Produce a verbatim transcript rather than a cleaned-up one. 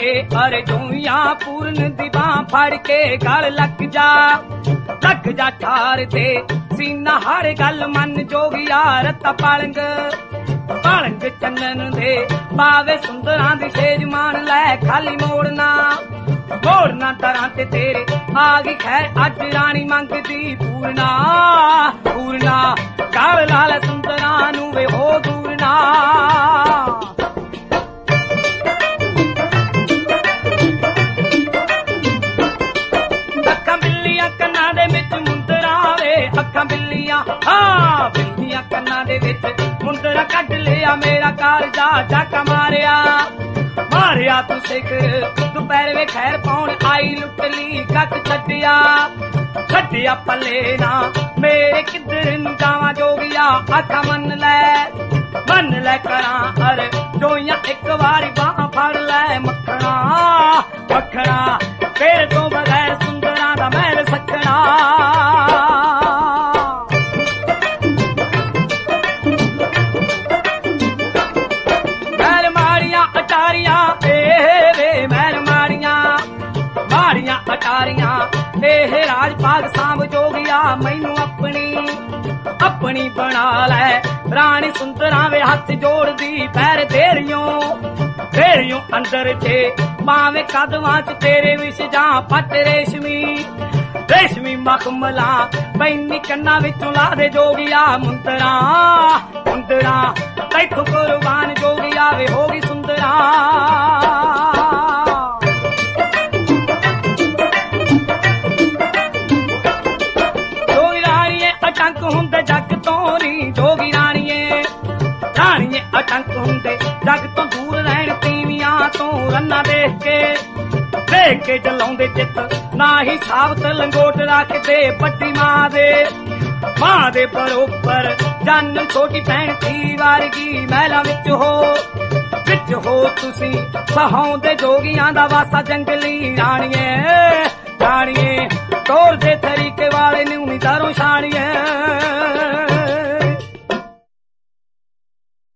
आए अरे जोइया पूर्ण दी बांह फड़ के गल लग जा लग जा ठार ते सीना हर गल मन जोगिया रत्ता पालंग पालंग चन्नन दे पावे सुंदरां दी सेज मान लै खाली मोड़ना मोड़ना दरां ते तेरे आ गई खैर अज रानी मंगदी पूरना पूरना गल लाल सुंदरां नू वे हो दूरना अखां बिल्लियां हाँ बिल्लियां कन्ना दे विच मुंदरा कढ लिया मेरा कालजा झाका मारिया मारिया तू सिख दोपहर वे खैर पाउण आई लुट ली कक छड्डिया छड्डिया पल्ले ना मेरे किधर नूं जावां जोगिया आखा मन लै मन लै करां अर जोइयां एक वारी बांह फड़ लै मखणा मखणा तेरे तो बगैर सुंदरां दा महल सखणा अटारियां एह राज पाग सांभ जोगिया मैनू अपनी अपनी बना लै रानी सुंदरां वे हथ जोड़ दी पैर तेरियों तेरियों अंदर चे पावे कदमां च तेरे विच जा पट रेशमी रेशमी मखमला पैनी कन्ना विचों ला दे जोगिया मुंदरा मुंदरा तैथों कुर्बान जोगिया वे होगी सुंदरा जग तो नी जोगी राणीए राणीए अटंक हुंदे जग तो दूर रहन तीवियां तो रन्ना देख के देख के जलाउंदे चित ना ही सावत लंगोट रखदे बड्डी मां दे मां दे बरोबर जन छोटी भैन थी वारगी महलां विच हो विच हो तुसी सहाउंदे जोगियां दा वासा जंगली राणीए राणीए तोर दे तरीके वाले नूं नी दारों छाणीए